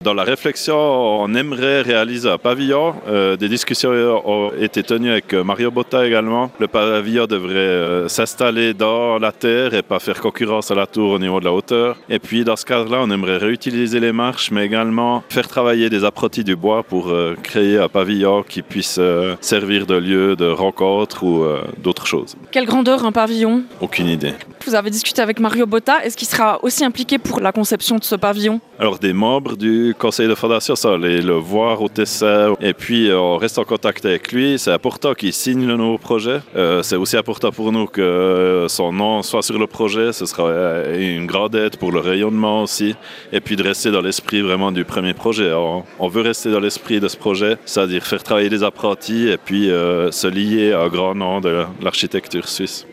Dans la réflexion, on aimerait réaliser un pavillon. Des discussions ont été tenues avec Mario Botta également. Le pavillon devrait s'installer dans la terre et pas faire concurrence à la tour au niveau de la hauteur. Et puis dans ce cadre-là, on aimerait réutiliser les marches, mais également faire travailler des apprentis du bois pour créer un pavillon qui puisse servir de lieu de rencontre ou d'autres choses. Quelle grandeur un pavillon? Aucune idée. Vous avez discuté avec Mario Botta. Est-ce qu'il sera aussi impliqué pour la conception de ce pavillon? Alors des membres du conseil de fondation, ça, on allait le voir au dessin et puis on reste en contact avec lui. C'est important qu'il signe le nouveau projet. C'est aussi important pour nous que son nom soit sur le projet. Ce sera une grande aide pour le rayonnement aussi. Et puis de rester dans l'esprit vraiment du premier projet. On veut rester dans l'esprit de ce projet, c'est-à-dire faire travailler des apprentis et puis se lier à un grand nom de l'architecture suisse.